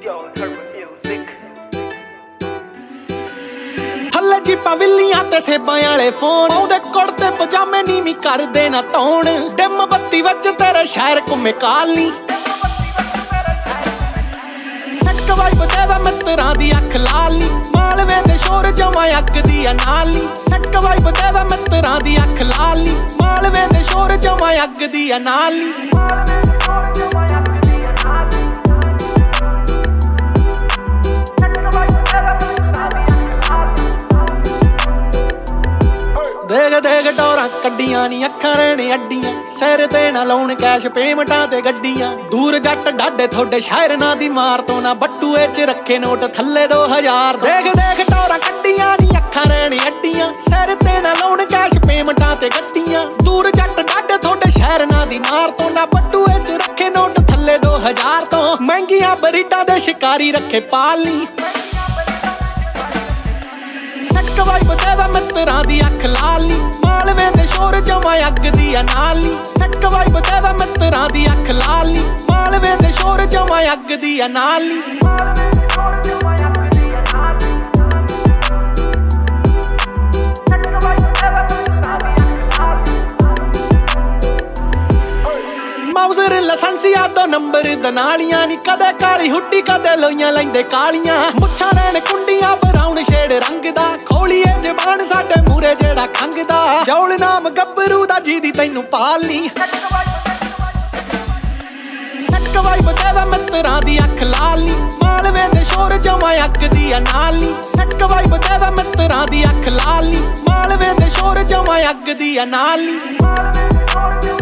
ਥੱਲੇ ਜੀਪਾਂ ਵਿੱਲੀਆਂ ਤੇ ਸੇਬਾਂ ਵਾਲੇ ਫੋਨ ਉਹਦੇ ਕੁੜਤੇ ਪਜਾਮੇ ਨੀਵੀਂ ਕਰਦੇ ਨਾ ਧੌਣ ਡਿਮ ਬੱਤੀ ਵਿੱਚ ਤੇਰੇ ਸ਼ਹਿਰ ਘੁੰਮੇ ਕਾਲੀ ਸੱਕ ਵਾਈਬ ਦੇਵਾ ਮਿੱਤਰਾਂ ਦੀ ਅੱਖ ਲਾਲੀ ਮਾਲਵੇ ਦੇ ਸ਼ੋਰ ਜਮਾ ਅੱਗ ਦੀ ਨਾਲੀ ਸੱਕ ਵਾਈਬ ਦੇਵਾ ਮਿੱਤਰਾਂ ਦੀ ਅੱਖ ਲਾਲੀ ਮਾਲਵੇ ਦੇ ਸ਼ੋਰ ਜਮਾ ਅੱਗ ਦੀ ਨਾਲੀ ਦੇਖ ਦੇਖ ਡੋਰਾਂ ਕੱਢੀਆਂ ਨੀ ਅੱਖਾਂ ਰਹਿਣੇ ਅੱਡੀਆਂ ਸਿਰ ਤੇ ਨਾ ਲਾਉਣ ਕੈਸ਼ ਪੇਮੈਂਟਾਂ ਤੇ ਗੱਡੀਆਂ ਦੂਰ ਜੱਟ ਡਾਡੇ ਤੁਹਾਡੇ ਸ਼ਾਇਰ ਨਾ ਦੀ ਮਾਰ ਤੋਂ ਨਾ ਬੱਟੂਏ ਚ ਰੱਖੇ ਨੋਟ ਥੱਲੇ 2000 ਦੇਖ ਦੇਖ ਡੋਰਾਂ ਕੱਢੀਆਂ ਨੀ ਅੱਖਾਂ ਰਹਿਣੇ ਅੱਡੀਆਂ ਸਿਰ ਤੇ ਨਾ ਲਾਉਣ ਕੈਸ਼ ਪੇਮੈਂਟਾਂ ਤੇ ਗੱਡੀਆਂ ਦੂਰ ਜੱਟ ਡਾਡੇ ਤੁਹਾਡੇ ਸ਼ਾਇਰ ਨਾ ਦੀ ਮਾਰ ਤੋਂ ਨਾ ਬੱਟੂਏ ਚ ਰੱਖੇ ਨੋਟ ਥੱਲੇ 2000 ਤੋਂ ਮਹਿੰਗੀਆਂ ਬਰੀਡਾਂ ਦੇ ਸ਼ਿਕਾਰੀ ਰੱਖੇ ਪਾਲੀ ਸੱਕ ਵਾਈਬ ਦੇਵਾ ਮਿੱਤਰਾਂ ਦੀ ਅੱਖ ਲਾਲੀ ਮਾਲਵੇ ਦੇ ਸ਼ੋਰ ਜਮਾ ਅੱਗ ਦੀ ਨਾਲੀ ਸੱਕ ਵਾਈਬ ਦੇਵਾ ਮਿੱਤਰਾਂ ਦੀ ਅੱਖ ਲਾਲੀ ਮਾਲਵੇ ਦੇ ਸ਼ੋਰ ਜਮਾ ਅੱਗ ਦੀ ਨਾਲੀ ਮਾਊਜ਼ਰ ਲਾਇਸੈਂਸੀਆ ਦੋ ਨੰਬਰ ਦਨਾਲੀਆਂ ਨੀ ਕਦੇ ਕਾਲੀ ਹੁੱਡੀ ਕਦੇ ਲੋਈਆਂ ਲੈਂਦੇ ਕਾਲੀਆਂ ਮੁੱਛਾਂ ਰਹਿਣ ਕੁੰਡੀਆਂ ਬਰਾਉਨ ਸ਼ੇਡ ਰੰਗ ਦਾ ਖੋਲੀਏ ਜ਼ਬਾਨ ਸਾਡੇ ਮੂਰੇ ਜਿਹੜਾ ਖੰਗਦਾ ਜੌਲ ਨਾਮ ਗੱਭਰੂ ਦਾ ਜਿਹਦੀ ਤੈਨੂੰ ਪਾਲੀ ਸੱਕ ਵਾਈਬ ਦੇਵਾ ਮਿੱਤਰਾਂ ਦੀ ਅੱਖ ਲਾਲੀ ਮਾਲਵੇ ਦੇ ਸ਼ੋਰ ਜਮਾ ਅੱਗ ਦੀ ਨਾਲੀ ਸੱਕ ਵਾਈਬ ਦੇਵਾ ਮਿੱਤਰਾਂ ਦੀ ਅੱਖ ਲਾਲੀ ਮਾਲਵੇ ਦੇ ਸ਼ੋਰ ਜਮਾ ਅੱਗ ਦੀ ਨਾਲੀ